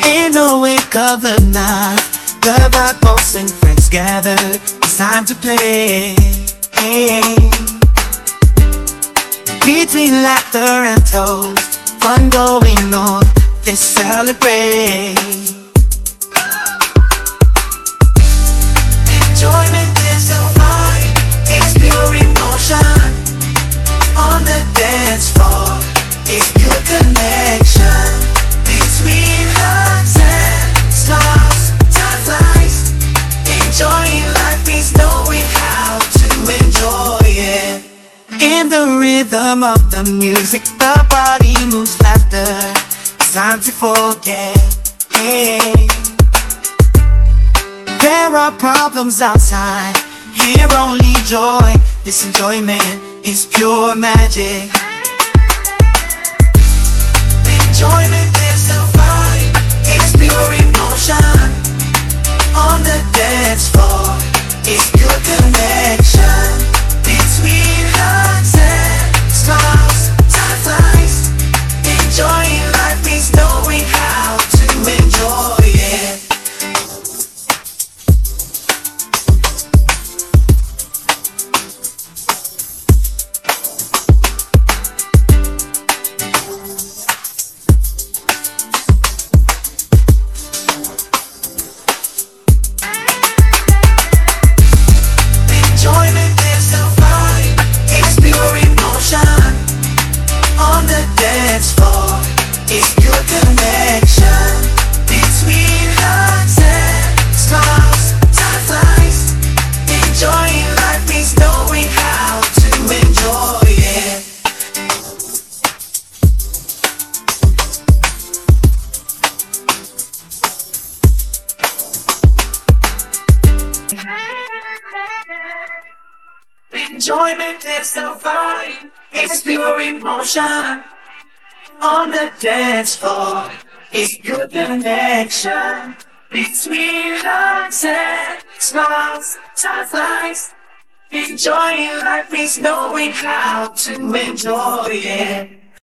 In the wake of the night, the backbones and friends gather. It's time to play. Between laughter and toast, fun going on, let's celebrate. Enjoyment is the vibe, it's pure emotion. On the dance floor, it's good connection. Between hugs and smiles, time flies. Enjoying life means knowing how to enjoy it. In the rhythm of the music, the body moves faster. It's time to forget. There are problems outside, here only joy. This enjoyment is pure magic. Enjoyment is the vibe, it's pure emotion. On the dance floor, it's good connection. Between hugs and smiles, time flies. Enjoying life means knowing how to enjoy it. Enjoyment is the vibe, it's pure emotion. On the dance floor, it's good connection. Between hugs and smiles, time flies. Enjoying life means knowing how to enjoy it. Enjoyment is the vibe, it's pure emotion. On the dance floor, it's good connection. Between hugs and smiles, time flies. Enjoying life means knowing how to enjoy it.